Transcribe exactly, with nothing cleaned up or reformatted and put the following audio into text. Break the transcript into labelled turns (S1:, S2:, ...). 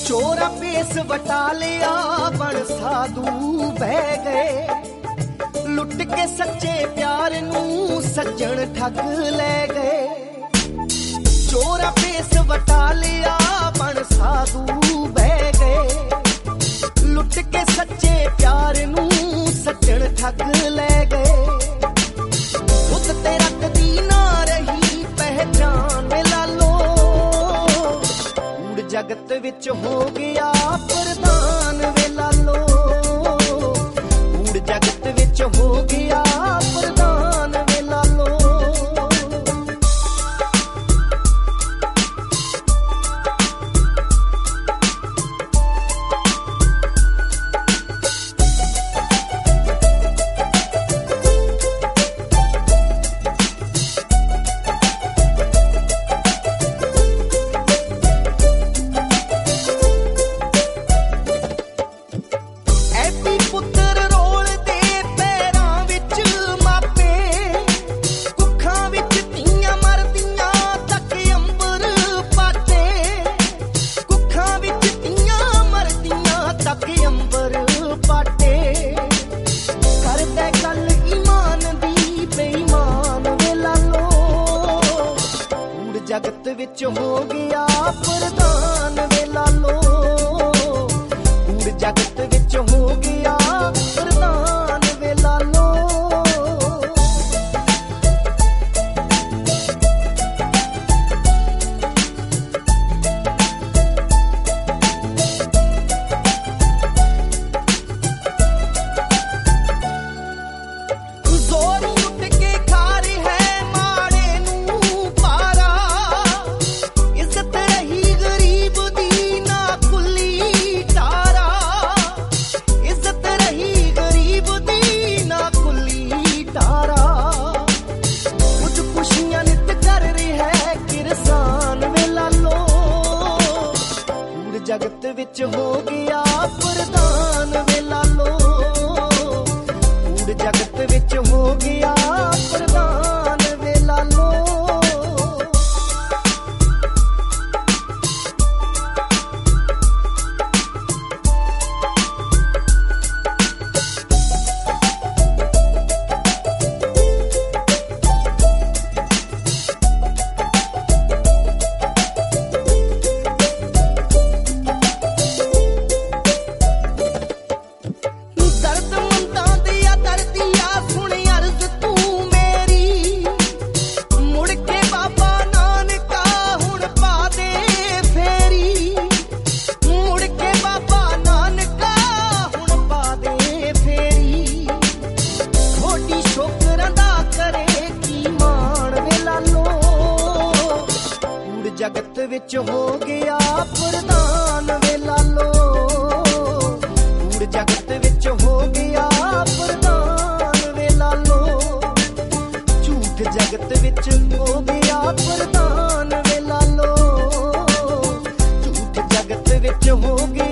S1: चोरा पेस वटा लिया बन साधु बह गए लुट के सच्चे प्यार नू सज्जन ठग ले गए चोरा पेस वटा लिया बन साधु बह गए लुट के सच्चे प्यार नू सज्जन ठग ले गए खुद ते रखदी ना रही पहचान लालो उड़ जगत विच हो गया प्रधान वे लालो उड़ जगत विच हो गया प्रधान वे लालो जगत विच हो गया प्रधान वे लालो उड़ जगत विच हो गया प्रधान वे लालो जगत विच हो गया प्रधान वे लालो उड़ जगत विच हो गया प्रधान वे लालो जगत विच हो गया प्रधान वे लालो उड़ जगत विच हो गया प्रधान वे लालो झूठ जगत विच हो गया प्रधान वे लालो झूठ जगत विच हो गया